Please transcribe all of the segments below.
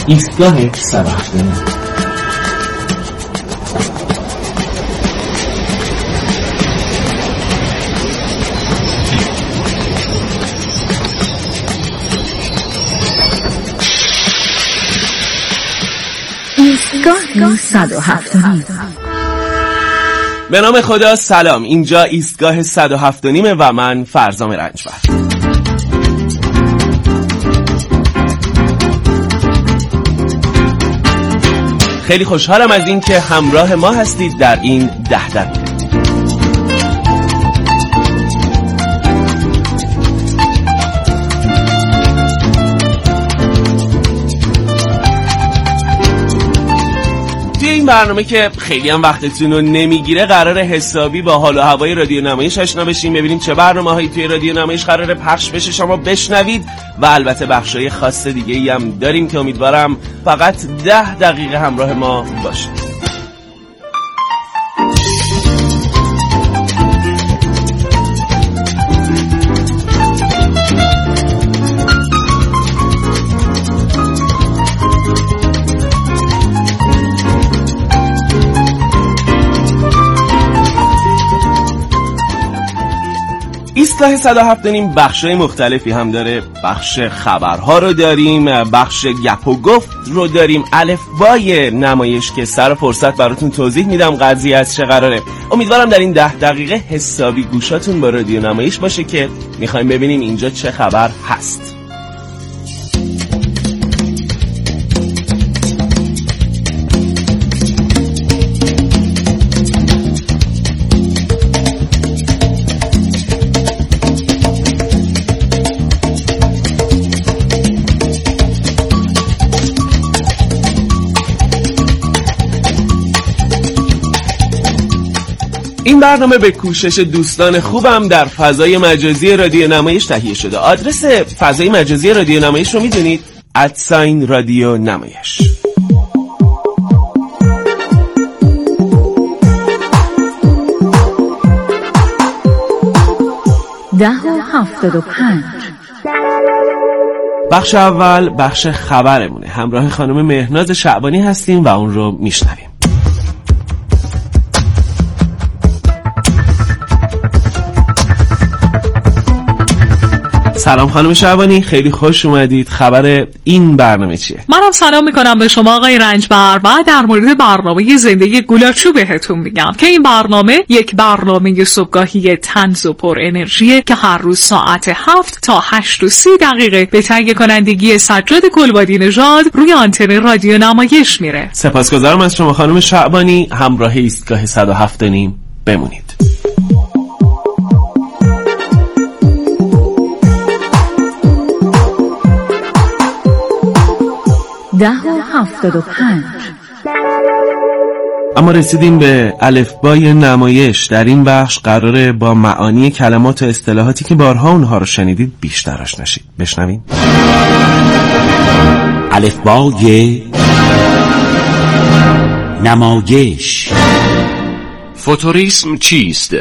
ایستگاه 107. ایستگاه 107. به نام خدا. سلام، اینجا ایستگاه 107.5 و من فرزام رنجبر. خیلی خوشحالم از این که همراه ما هستید در این 10 دقیقه. این برنامه که خیلی هم وقتتون رو نمیگیره، قراره حسابی با حال و هوای رادیو نمایش آشنا بشیم، ببینیم چه برنامه‌هایی توی رادیو نمایش قراره پخش بشه، شما بشنوید و البته بخشای خاص دیگه‌ای هم داریم که امیدوارم فقط 10 دقیقه همراه ما باشید. ایستگاه 107 بخشای مختلفی هم داره. بخش خبرها رو داریم، بخش گپ و گفت رو داریم، الفبای نمایش که سر فرصت براتون توضیح میدم قضیه از چه قراره. امیدوارم در این 10 دقیقه حسابی گوشاتون با رادیو نمایش باشه که میخوایم ببینیم اینجا چه خبر هست. این برنامه به کوشش دوستان خوبم در فضای مجازی رادیو نمایش تهیه شده. آدرس فضای مجازی رادیو نمایش رو میدونید؟ @رادیو نمایش. بخش اول بخش خبرمونه. همراه خانم مهناز شعبانی هستیم و اون رو میشنویم. سلام خانم شعبانی، خیلی خوش اومدید. خبر این برنامه چیه؟ منم سلام میکنم به شما آقای رنجبر و در مورد برنامه زندگی گولاچو بهتون میگم که این برنامه یک برنامه صبحگاهی طنز و پر انرژیه که هر روز ساعت 7 تا 8:30 به تهیه کنندگی سجاد گلبادی نژاد روی آنتن رادیو نمایش میره. سپاسگزارم از شما خانم شعبانی. همراه ایستگاه 107 بمونید. 10:75. اما رسیدیم به الفبای نمایش. در این بخش قراره با معانی کلمات و اصطلاحاتی که بارها اونها رو شنیدید بیشتر آشنا شید. بشنویم. الفبای نمایش. فوتوریسم چیست؟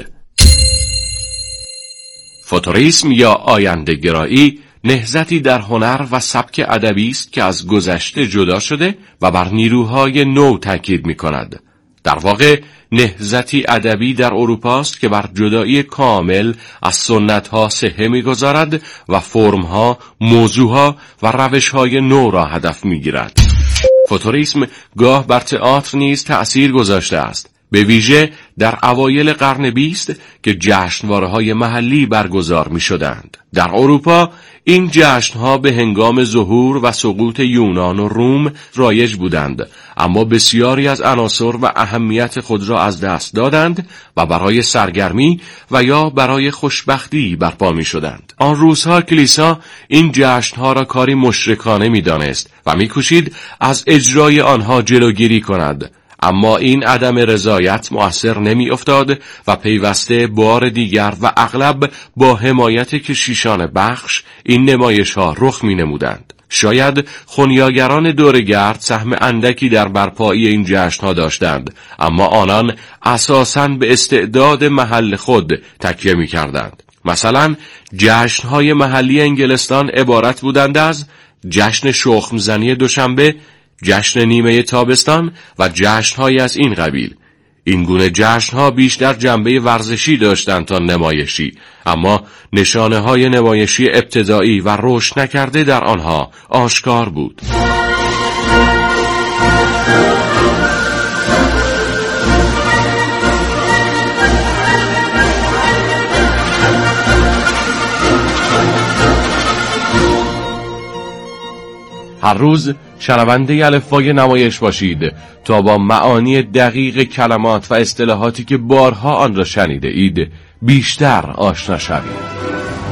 فوتوریسم یا آینده‌گرایی نهضتی در هنر و سبک ادبی است که از گذشته جدا شده و بر نیروهای نو تاکید می‌کند. در واقع نهضتی ادبی در اروپا است که بر جدایی کامل از سنت‌ها صحه می‌گذارد و فرم‌ها، موضوعها و روش‌های نو را هدف می‌گیرد. فوتوریسم گاه بر تئاتر نیز تأثیر گذاشته است، به ویژه در اوایل قرن 20 که جشنواره‌های محلی برگزار می‌شدند. در اروپا این جشن‌ها به هنگام ظهور و سقوط یونان و روم رایج بودند، اما بسیاری از عناصر و اهمیت خود را از دست دادند و برای سرگرمی و یا برای خوشبختی برپا می‌شدند. آن روزها کلیسا این جشن‌ها را کاری مشرکانه می‌دانست و می‌کوشید از اجرای آنها جلوگیری کند. اما این عدم رضایت مؤثر نمی افتاد و پیوسته بار دیگر و اغلب با حمایت کشیشان بخش این نمایش ها رخ می نمودند. شاید خونیاگران دورگرد سهم اندکی در برپایی این جشن ها داشتند، اما آنان اساساً به استعداد محل خود تکیه می کردند. مثلا جشن‌های محلی انگلستان عبارت بودند از جشن شخم‌زنی دوشنبه جشن نیمه تابستان و جشن‌هایی از این قبیل. این گونه جشن‌ها بیشتر جنبه ورزشی داشتند تا نمایشی، اما نشانه‌های نمایشی ابتدایی و رشد نکرده در آنها آشکار بود. هر روز شنونده الفبای نمایش باشید تا با معانی دقیق کلمات و اصطلاحاتی که بارها آن را شنیده اید بیشتر آشنا شوید.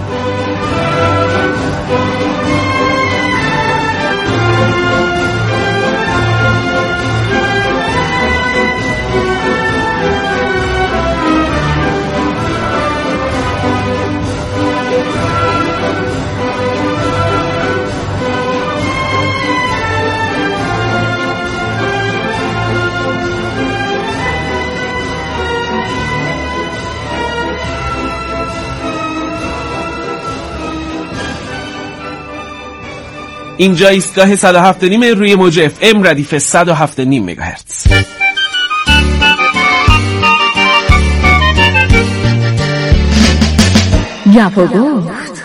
اینجا ایستگاه 107.5 روی موج اف ام ردیف 107.5 مگاهرتز. گپ و گفت.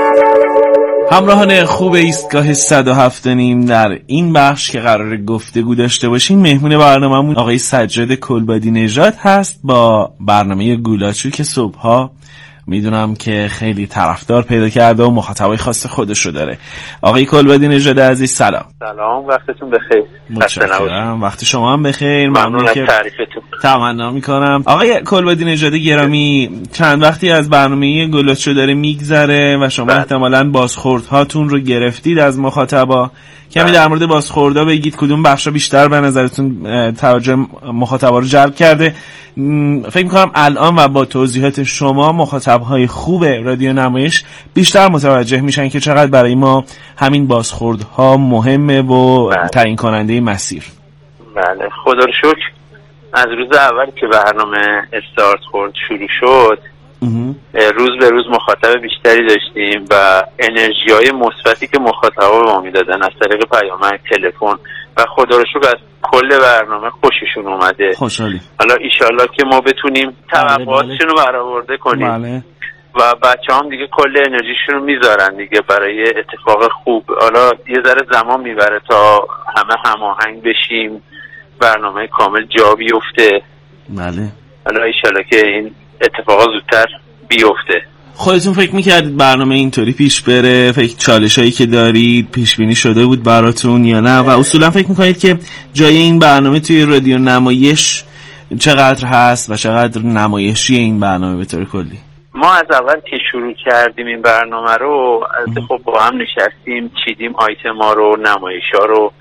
همراهان خوب ایستگاه 107.5 در این بخش که قرار گفتگو داشته باشیم، مهمون برنامه‌مون آقای سجاد کلبادی نژاد هست با برنامه گولاچو که صبحها میدونم که خیلی طرفدار پیدا کرده و مخاطبای خاص خودش رو داره. آقای کلبادی نژاد عزیز سلام. سلام، وقتتون بخیر. متشکرم. وقت شما هم بخیر. ممنون از تعریفتون. تمنا میکنم. آقای کلبادی نژاد گرامی، چند وقتی از برنامه گولاچو داره میگذره و شما احتمالاً بازخوردهاتون رو گرفتید از مخاطبا. کمی در مورد بازخوردها بگید، کدوم بخشا بیشتر به نظرتون توجه مخاطبا رو جلب کرده؟ فکر می‌کنم الان و با توضیحات شما مخاطب‌های خوب رادیو نمایش بیشتر متوجه میشن که چقدر برای ما همین بازخوردها مهمه و تعیین کننده مسیر. بله، خدا رو شکر از روز اول که برنامه استارت خورد شروع شد روز به روز مخاطب بیشتری داشتیم و انرژی‌های مثبتی که مخاطبا به ما میدادن از طریق پیامک، تلفن و خدا رو شکر از کل برنامه خوششون اومده. خوشحالی. حالا ایشالله که ما بتونیم توقعاتشون رو برآورده کنیم. بله. و بچه‌هام دیگه کل انرژیشون رو میذارن دیگه برای اتفاق خوب. حالا یه ذره زمان میبره تا همه هماهنگ بشیم، برنامه کامل جا بیفته. بله. حالا ایشالله که این اتفاقا زودتر بیفته. خودتون فکر میکردید برنامه اینطوری پیش بره؟ فکر چالشایی که دارید پیش بینی شده بود براتون یا نه؟ و اصولا فکر میکنید که جای این برنامه توی رادیو نمایش چقدر هست و چقدر نمایشی این برنامه به طور کلی؟ ما از اول که شروع کردیم این برنامه رو خب با هم نشستیم، چیدیم آیتما رو، نمایشا رو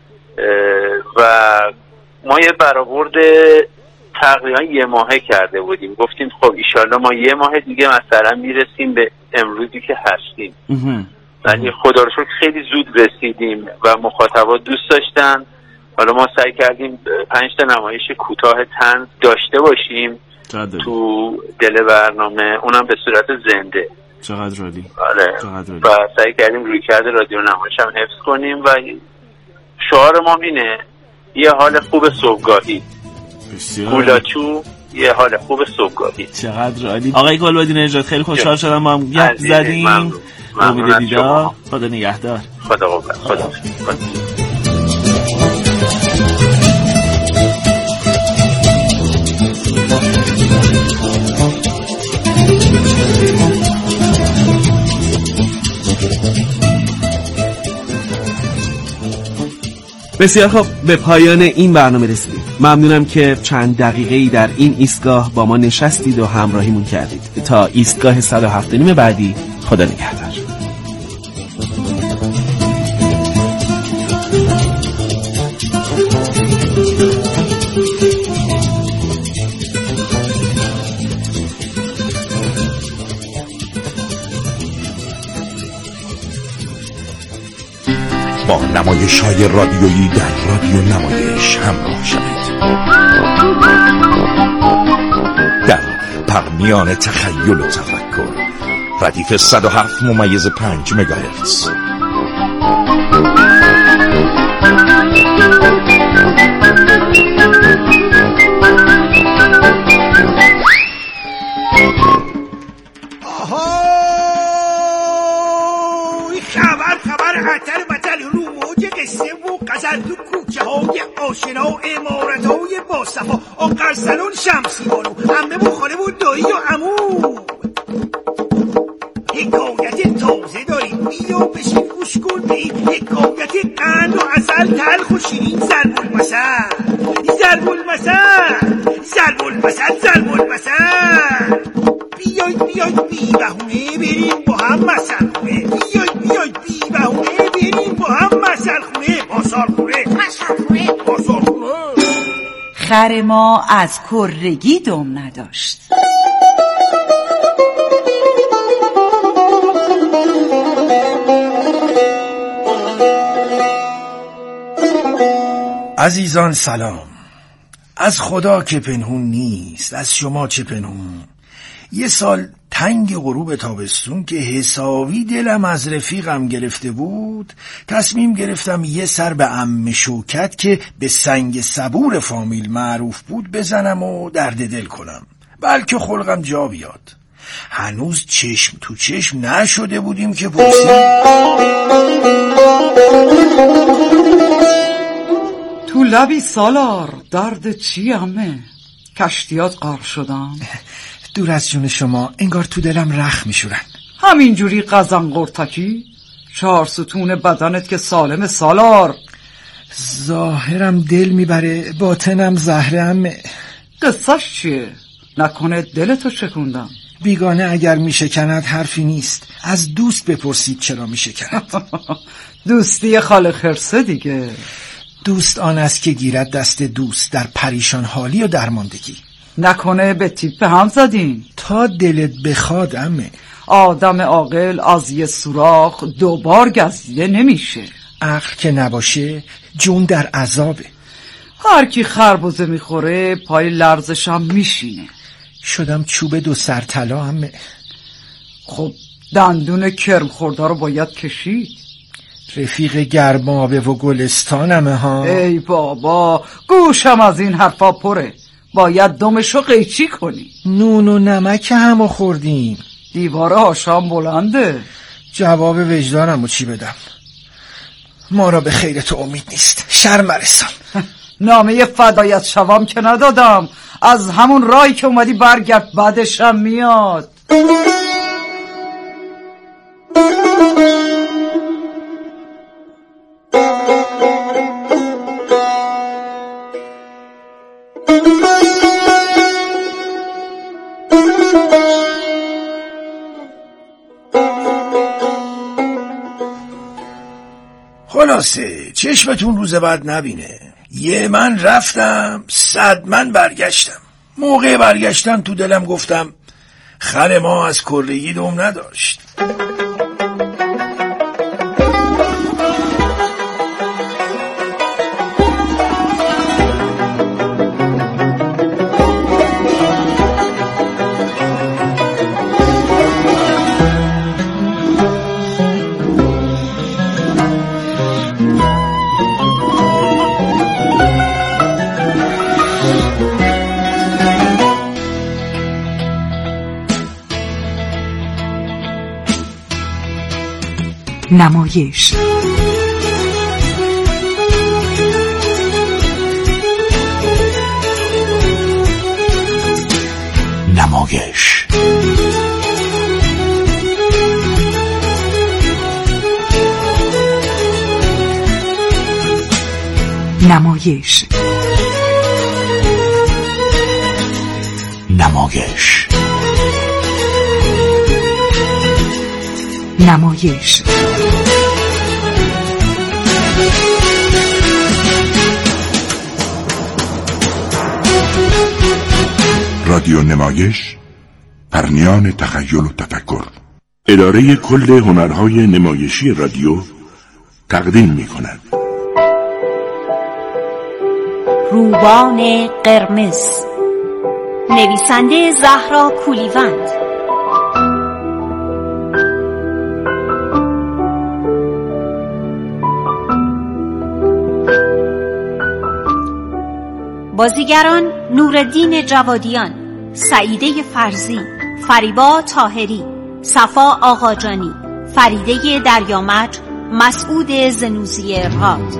و ما یه برآورد تقریبا یه ماهه کرده بودیم. گفتیم خب ایشالله ما یه ماه دیگه مثلا میرسیم به امروزی که هستیم. ولی خدا رو شکر خیلی زود رسیدیم و مخاطبا دوست داشتن. حالا ما سعی کردیم 5 تا نمایش کوتاه طنز داشته باشیم تو دل برنامه، اونم به صورت زنده. چقدر عالی. آره. و سعی کردیم رویکرد رادیو نمایش هم حفظ کنیم و شعار ما اینه یه حال خوب صبحگاهی. گولاچو یه حال خوب صبحگاهی. چقدر عالی. آقای کلبادی نژاد خیلی خوشحال شدم با هم گپ زدیم. امید دیدار. خدا نگهدار. خدا قوت. خدا. بسیار خوب، به پایان این برنامه رسیدیم. ممنونم که چند دقیقه‌ای در این ایستگاه با ما نشستید و همراهیمون کردید. تا ایستگاه 107.5 بعدی، خدا نگهدار. با نمایش‌های رادیویی در رادیو نمایش همراه شوید. در پرمیان تخیل و تفکر، ردیف 107.5 مگاهرتز. خطر بطل رو موج قصه و غزل تو کوچه های آشنا و امارت های باصفا آقر سلون شمسی بانو عمه و خاله و دایی و عمو. حکایت تازه داریم بیا بشین گوش کن به این حکایت قند و عسل تلخ و شیرین ضرب المثل ضرب المثل ضرب المثل ضرب المثل. بیاید بی بهونه بریم با هم مثل خونه. بیاید بی بهونه بریم با هم مثل خونه. پاسال خونه پاسال خونه. خر ما از کرگی دم نداشت. عزیزان سلام. از خدا که پنهون نیست، از شما چه پنهون. یه سال تنگ غروب تابستون که حسابی دلم از رفیقم گرفته بود، تصمیم گرفتم یه سر به عمه شوکت که به سنگ صبور فامیل معروف بود بزنم و درد دل کنم، بلکه خلقم جا بیاد. هنوز چشم تو چشم نشده بودیم که پرسید تو لبی سالار درد چی همه؟ کشتیات غرق شدن؟ دور از جون شما، انگار تو دلم رخ میشورن. همینجوری قزن قرتکی؟ 4 ستون بدنت که سالم سالار. ظاهرم دل میبره باطنم زهره همه. قصهش چیه؟ نکنه دلتو شکوندم. بیگانه اگر میشکند حرفی نیست، از دوست بپرسید چرا میشکند. دوستی خال خرسه دیگه. دوست آن است که گیرد دست دوست در پریشان حالی و درماندگی. نکنه به تیپ هم زدین؟ تا دلت بخواد عمه. آدم عاقل از یه سوراخ 2 بار گزیده نمیشه. عقل که نباشه جون در عذابه. هر کی خربزه میخوره پای لرزش هم میشینه. شدم چوب 2 سر طلا عمه. خب دندون کرم خورده رو باید کشید. رفیق گرمابه و گلستانمه ها. ای بابا گوشم از این حرفا پره. باید دمشو قیچی کنی. نون و نمک همو خوردیم. دیواره هاشام بلنده. جواب وجدانمو چی بدم؟ ما را به خیر تو امید نیست، شرم برسان. نامه فدایت شوام که ندادم. از همون راهی که اومدی برگرد، بعدشم میاد. خلاصه چشمتون روز بعد نبینه. یه من رفتم 100 من برگشتم. موقع برگشتم تو دلم گفتم خر ما از کرگی دم نداشت. نمایش نمایش نمایش نمایش نمایش رادیو نمایش، پرنیان تخیل و تفکر. اداره کل هنرهای نمایشی رادیو تقدیم می کند. روبان قرمز، نویسنده زهرا کولیوند. بازیگران نورالدین جوادیان، سعیده فرزی، فریبا طاهری، صفا آقاجانی، فریده دریامج، مسعود زنوزی راد.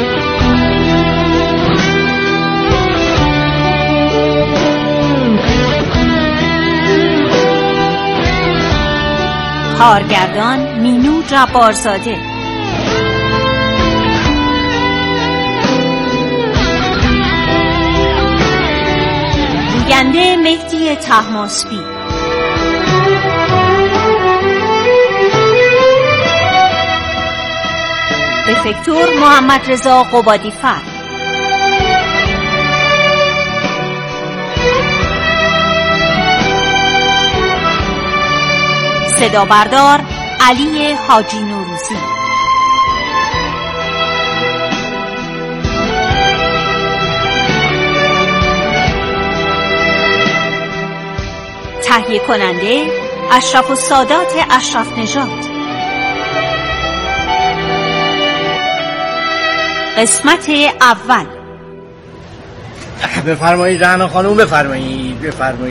کارگردان مینو جبارزاده. گوینده مهدی طهماسبی. افکتور محمد رضا قبادی‌فر. صدا بردار علی حاجی نوروزی. تهیه کننده اشرف السادات اشرف نژاد. قسمت اول. بفرمایید رهنا خانم، بفرمایید.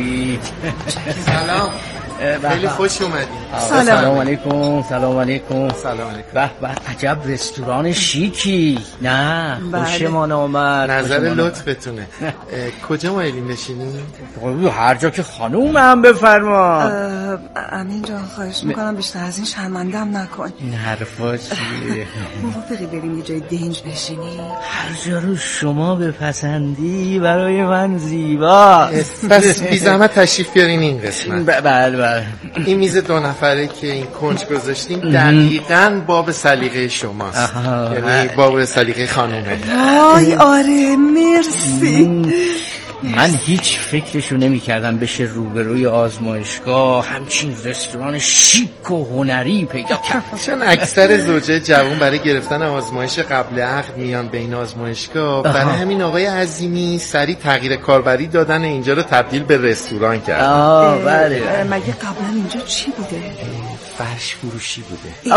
سلام، خیلی خوش اومدید. سلام علیکم. سلام علیکم. به به، عجب رستوران شیکی. نه خوشمان آمد. نظر لطفتونه. کجا مایلین نشینیم؟ هر جا که خانوم هم بفرما. امین جان خواهش میکنم بیشتر از این شرمندم نکن. این حرفا چیه؟ موافقی بریم یه جای دنج بشینی؟ هر جا رو شما بپسندی برای من زیبا. پس بی زحمت تشریف بیارین این قسمت. بله. این میز 2 نفره که این کنج گذاشتیم دقیقاً باب سلیقه شماست. یعنی باب سلیقه خانومه. وای آره مرسی. من هیچ فکرشو نمی کردم بشه روبروی آزمایشگاه همچین رستوران شیک و هنری پیدا کرد. چون اکثر زوجه جوان برای گرفتن آزمایش قبل عقد میان به این آزمایشگاه. برای همین آقای عظیمی سریع تغییر کاربری دادن اینجا رو تبدیل به رستوران کردن. بله. مگه قبلا اینجا چی بوده؟ فرش فروشی بوده.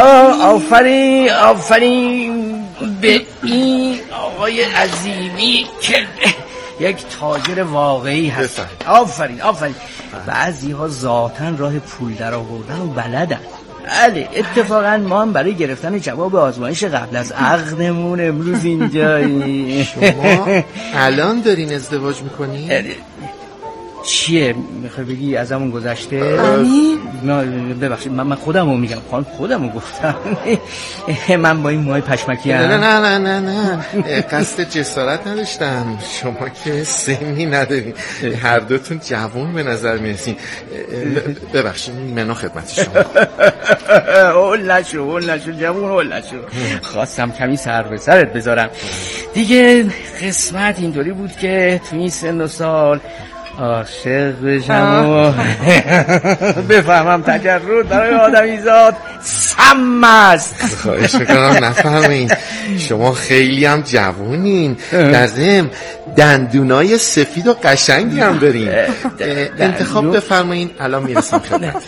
آفرین به این آقای عظیمی که یک تاجر واقعی هست. آفرین. بعضی ها ذاتن راه پول در آوردن و بلدن. بله اتفاقا ما هم برای گرفتن جواب آزمایش قبل از عقدمون امروز اینجایی. شما الان دارین ازدواج میکنی؟ چیه میخوای بگی از همون گذشته؟ ببخشید من خودمو میگم خانم، خودمو گفتم. من با این موهای پشمکی هم نه قصد جسارت نداشتم. شما که سنی ندارین، هر دوتون جوان به نظر میرسین. ببخشید منو خدمت شما. اول نشو جوان. خواستم کمی سر به سرت بذارم دیگه. قسمت اینطوری بود که تو این سن و سال عاشق بشم و بفهمم تجرد برای آدمیزاد سم است. خواهش میکنم نفهمین، شما خیلی هم جوونین، در ضمن دندونای سفید و قشنگی هم دارین. انتخاب بفرمایین، الان میرسم خدمت.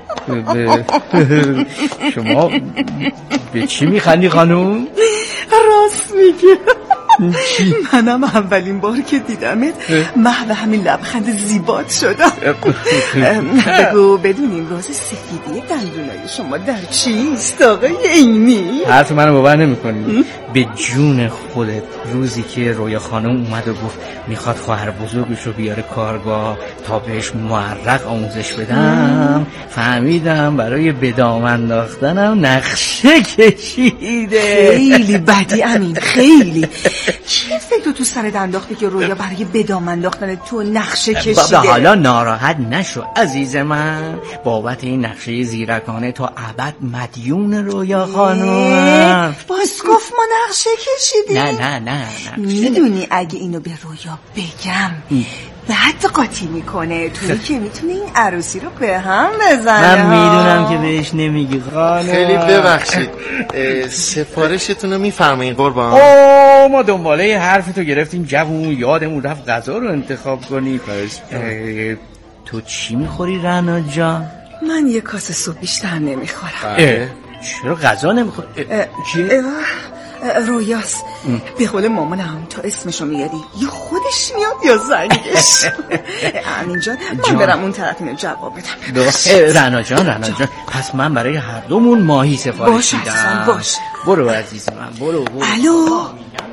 شما به چی میخندی خانوم؟ راست میگه. منم اولین بار که دیدمت محو همین لبخند زیبات شدم. بگو بدونیم راز سفیدی دندونای شما در چیست آقای عینی؟ حرف منو باور نمی‌کنی؟ به جون خودت روزی که رویا خانم اومد و گفت میخواد خواهر بزرگشو بیاره کارگاه تا بهش معرق آموزش بدم، فهمیدم برای به دام انداختنم نقشه کشیده. خیلی بدی امین، خیلی. چی فکر تو سرت انداخته که رویا برای به دام انداختن تو نقشه کشیده؟ حالا ناراحت نشو عزیز من، بابت این نقشه زیرکانه تا ابد مدیون رویا خانم. باز گفت ما نقشه کشیدیم؟ نه میدونی اگه اینو به رویا بگم بعد قاطی میکنه، توی که میتونه این عروسی رو به هم بزنه. من میدونم که بهش نمیگی خانم. خیلی ببخشید، سفارشتون رو میفرمایین قربان؟ ما دنباله حرف تو گرفتیم جوون، یادمون رفت غذا رو انتخاب کنی. تو چی میخوری رنا جان؟ من یه کاسه سوپ بیشتر نمیخورم. چرا غذا نمیخوری؟ رویاست. به قول مامانم تا اسمشو میاری یا خودش میاد یا زنگش. امین جان من برم اون طرف اینو جواب بدم. رنا جان پس من برای هر دومون ماهی سفارش میدم. باش برو عزیز من برو. الو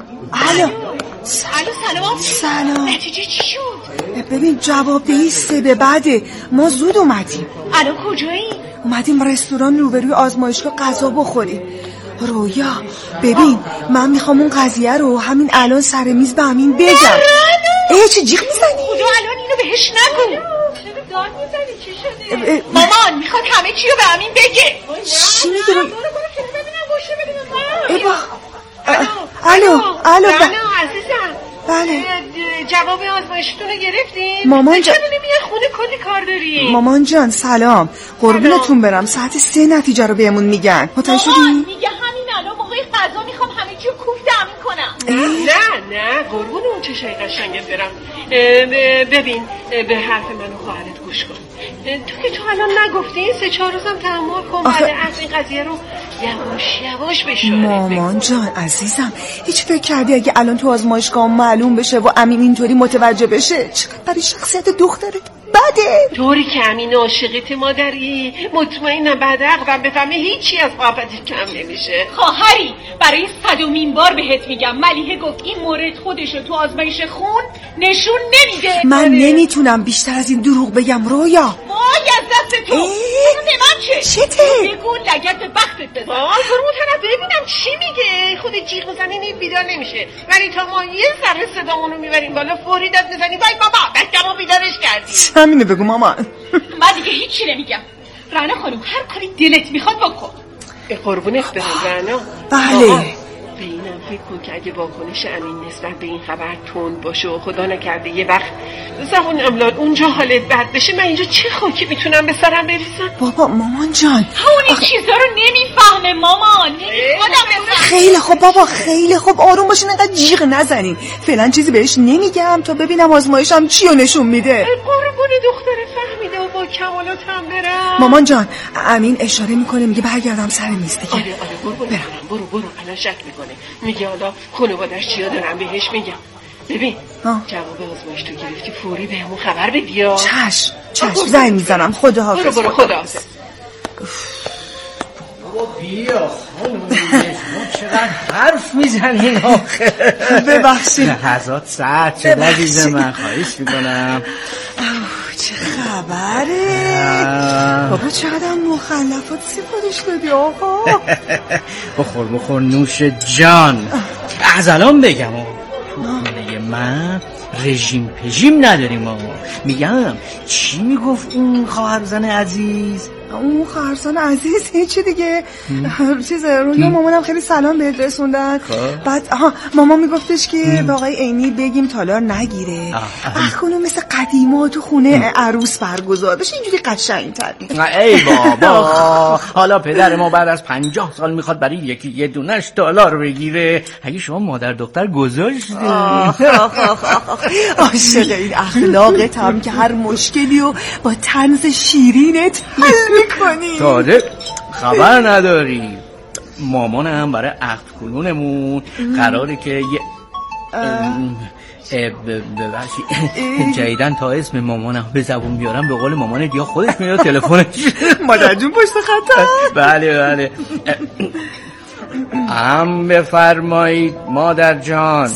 سلام. نتیجه چی شد؟ ببین جواب دهی 3 به بعده. ما زود اومدیم. الان کجایی؟ اومدیم رستوران روبروی آزمایشگاه غذا بخوریم. رویا ببین من میخوام اون قضیه رو همین الان سر میز به امین بگم. چه جیغ میزنی؟ خدا الان اینو بهش نگو. داد میزنی چی شده؟ مامان میخواد همه چی رو به امین بگه. چی میگه؟ الو عزیزم. بله جواب آزمایشتون رو گرفتین؟ مامان جان نمیاد خونه کلی کار داریم. مامان جان سلام. قربونتون برم ساعت 3 نتیجه رو بهمون میگن. متوجه شدی؟ میگه همین الان موقع غذا میخوام همه چی رو کوفته امین کنم. نه قربون اون چشای قشنگت برم. ببین به حرف من و خواهرت گوش کن. تو الان نگفتی 3-4 روزم تحمل کن. بعد از این قضیه رو یواش بشه. مامان جان عزیزم هیچ فکر کردی اگه الان تو آزمایشگاه معلوم بشه و امین اینطوری متوجه بشه چقدر برای شخصیت دخترت بده؟ طوری که امین عاشقت مادری مطمئنم بعد عقدم بفهمه هیچی از محبتت کم نمیشه. خواهری برای 100مین بار بهت میگم ملیحه گفت این مورد خودشو تو آزمایش خون نشون نمیده. من نمیتونم بیشتر از این دروغ بگم رویا. وای از دست تو. به من چته؟ بگو لگت بختت بزن. برو طرف ببینم چی میگه. خود جیغ بزنی این بیدار نمیشه. ولی تا ما یه ذره صدامونو میبریم بالا فوری داد میزنی وای بابا بچه‌مو بیدارش کردی. همینو بگو مامان. من دیگه هیچی نمیگم. رنا خانم هر کاری دلت میخواد بکن. قربونت برم رنا. بله. به اینم فکر کن که اگه واکنش امین نسبت به این خبر تند باشه و خدا نکرده یه وقت زبون املال اونجا حالت بد بشه من اینجا چه خاکی میتونم به سرم بریزم؟ بابا مامان جان اون این چیزا رو نمیفهمه مامان. خیلی خوب بابا خیلی خوب آروم باشین انقدر جیغ نزنین. فعلا چیزی بهش نمیگم تا ببینم آزمایشم چی رو نشون میده. قربون دختر فهمیده و با کمالاتم برم. مامان جان امین اشاره میکنه میگه برگردم سر میز دیگه. آره برو الان شک میکنه. میگه حالا خانواده‌اش چیا دارن بهش میگم. ببین جواب آزمایش تو گرفتی فوری بهمون خبر بدی. چشم زنگ میزنم. خداحافظ. برو خداحافظ. بیا خانم چقدر حرف میزنین آخه. ببخشید لحظات ساعت شد عزیز من خواهش میکنم. چه خبره؟ بابا چقدر مخلفات سفارش دادی آقا. بخور نوش جان. از الان بگم تو خونه من رژیم پژیم نداریم آقا. میگم چی میگفت اون خواهرزن عزیز؟ اون خواهرزن عزیز هیچی دیگه. رویا مامانم خیلی سلام بهت رسوندن. بعد مامان میگفتش که به آقای عینی بگیم تالار نگیره. اخونو مثل قدیما تو خونه عروس برگزار بشه اینجوری قشنگ‌تر. ای بابا حالا پدر ما بعد از 50 سال میخواد برای یکی یه دونش تالار بگیره. اگه شما مادر دختر گذاشتی عاشق این اخلاقت هم که هر مشکلی رو با طنز شیرینت حل میکنی. تازه خبر نداری مامانم برای عقد کنونمون قراره که ببخشید جدیدن تا اسم مامانم به زبون بیارم به قول مامانت یا خودش میاد تلفنش مادر جون پشت خطم. بله بفرمایید مادر جان.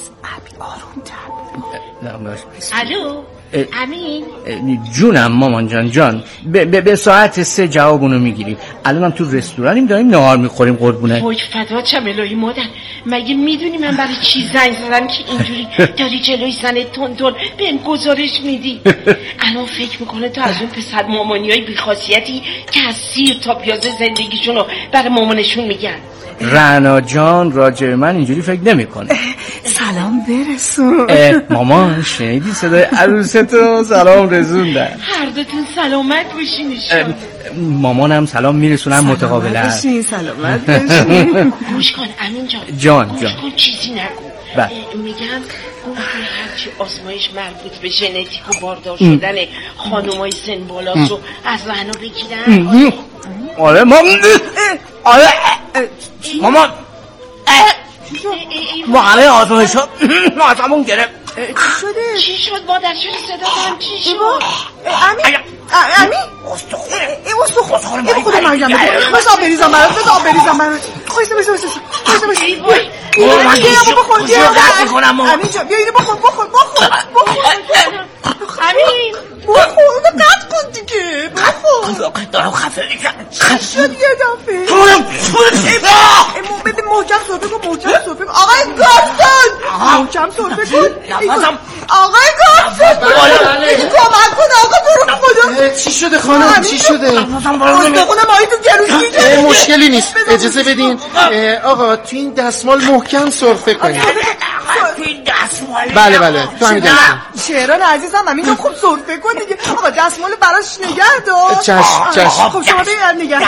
الو امین جونم مامان جان به ساعت 3 جوابونو میگیریم. الانم تو رستورانیم داریم نهار میخوریم قربونه. وای فدا چم الهی مادر مگه میدونی من برای چی زنگ زدم که اینجوری داری جلوی زنت تون بهم گزارش میدی؟ الان فکر میکنه تو از اون پسر مامانیای بیخاصیتی که از سیر تا پیازه زندگیشونو برای مامانشون میگن. رنا جان راجع به من اینجوری فکر نمیکنه. سلام برسون. مامان شنیدی صدای عروستو؟ سلام رسوندن. هر دوتون سلامت باشین. مامانم سلام میرسونن متقابلا. سلامت باشین. گوش کن امین جان گوش کن چیزی نگو. میگم گفت هرچی آزمایش مربوط به ژنتیک و باردار شدن خانومای سن بالاست رو از رنا بگیرن. آره مامان معلم آزمایش ها معظمون گرفت. چی شده؟ چی شد مادر؟ چرا صدا دارم؟ چی شد؟ امی استخون ای خدا مریم بده. خوش آب بریزم برات. خوش امین بخور قطع کن دیگه. بخور دارم خفه میشم. شد یه دفعه بده محکم صرفه کن. آقای گارسون محکم صرفه کن. آقای گارسون کمک کن آقا تو رو خدا. چی شده خانم؟ چی شده؟ استخون ماهی تو گلوش مشکلی نیست. اجازه بدین آقا تو این دستمال محکم سرفه کنید. تو این دستمال؟ بله تو همین دستمال. شهران عزیزم همین خوب سرفه کن دیگه. آقا دستمال براش نگه دار. چشم. خب شما بگید نگه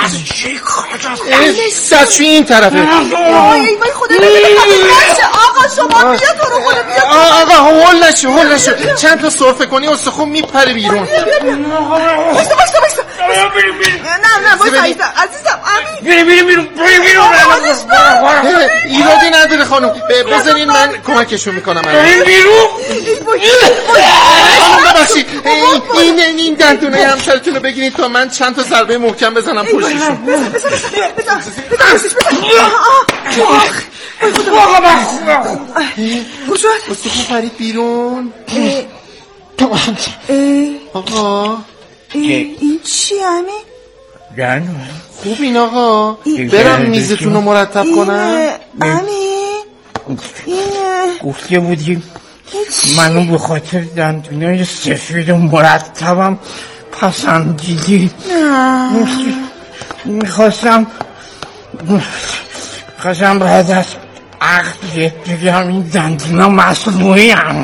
دستشوی این طرفه. ای وای خدا آقا شما بیا تو رو خدا بیا. آقا هول نشو. چند تا سرفه کنی استخون میپره بیرون. بایستا نه بایستا عزیزم امین بریم ایرادی نداره خانم. بذارین من کمکشون میکنم. بریم بیرون. خانم ببخشید این دندونای همسرتون رو بگیرید تا من چند تا ضربه محکم بزنم پشتشون. بزن استخون پرید بیرون. آقا این چی امین؟ خوب این آقا برم میزتون رو مرتب کنم. امین گفته بودیم منو به خاطر دندونای سفید و مرتبم پسندیدی. میخواستم بعد از عقل بگم این دندونا مصنوعی هم.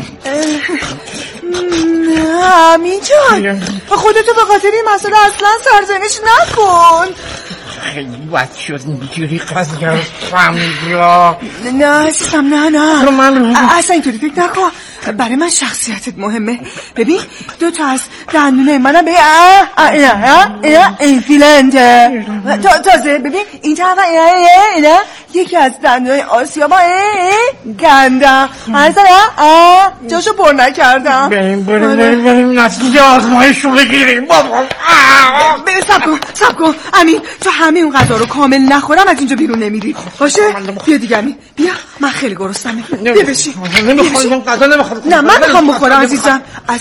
امین جان خودتو به خاطر این مسئله اصلا سرزنش نکن. خیلی بد شد اینجوری قضیه رو فهمیدی. نه عزیزم نه من اصلا اینطوری فکر نکن. برای من شخصیتت مهمه. ببین 2 تا از دندونه منم به اینا اینفلنده. تازه ببین این طرف اینا یکی از دندونای آسیا با گندم هستن. جاشو پر نکردم. بریم نتیجه آزمایشو بگیریم بابا. سب کن امین تا همه اون غذا رو کامل نخورم از اینجا بیرون نمیری باشه؟ بیا دیگه امین بیا من خیلی گرسنمه. بیا بشین. نه من میخوام بخورم عزیزم.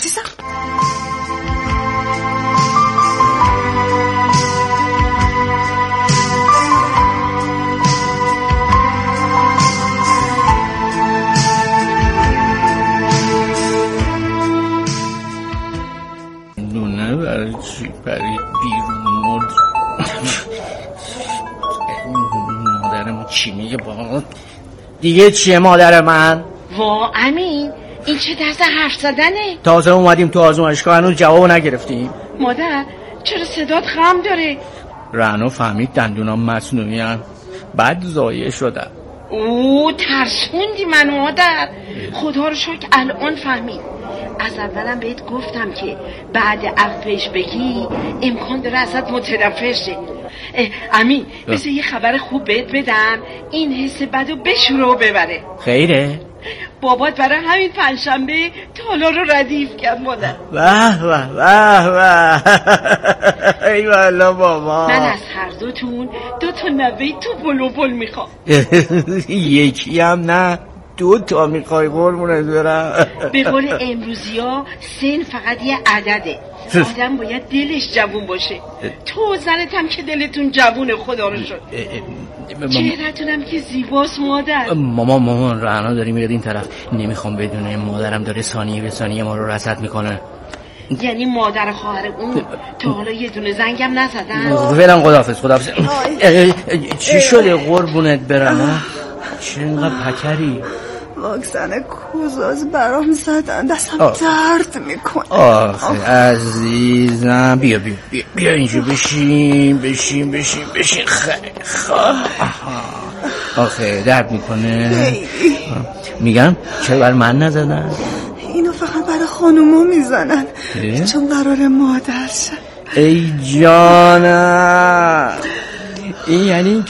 دونه برای چی پرید بیرون؟ مادرم چی میگه بابا؟ دیگه چیه مادر من؟ وا امین این چه دست حرف زدنه؟ تازه اومدیم تو آزمایشگاه هنوز جواب نگرفتیم. مادر چرا صدات خم داره؟ رعنو فهمید دندونام مصنوعی ان بعد زایه شدن. او ترسوندی منو مادر. خدا رو شکر الان فهمید. از اولم بهت گفتم که بعد عفوش بگی امکان داره ازت متنفر شه. امین بذار یه خبر خوب بهت بدم این حس بدو بشوره و ببره. خیره؟ بابات برای همین پنجشنبه تالا رو ردیف کرد مادر. ای والا بابا من از هر دوتون 2 تا نوه تو بلوبل میخوام. یکی هم نه 2 تا میخوای قربونت برم. به قول امروزی ها سن فقط یه عدده. آدم باید دلش جوون باشه. تو زنت هم که دلتون جوونه خدا رو شد. چهرتونم که زیباست مادر. مامان رعنا داری میاد این طرف. نمیخوام بدونه مادرم داره ثانیه به ثانیه ما رو رصد میکنه. یعنی مادر خواهر اون تا حالا یه دونه زنگم نزدن؟ فعلا خداحافظ. چی شده قربونت برم؟ چه اینقدر پکری؟ واکسن کوزاز برام زدن دستم درد میکنه. آخه عزیزم بیا اینجا بشین خیلی آخه درد میکنه. میگم چرا بر من نزدن؟ اینو فقط برای خانوما میزنن چون قرار مادر شد. ای جانم این یعنی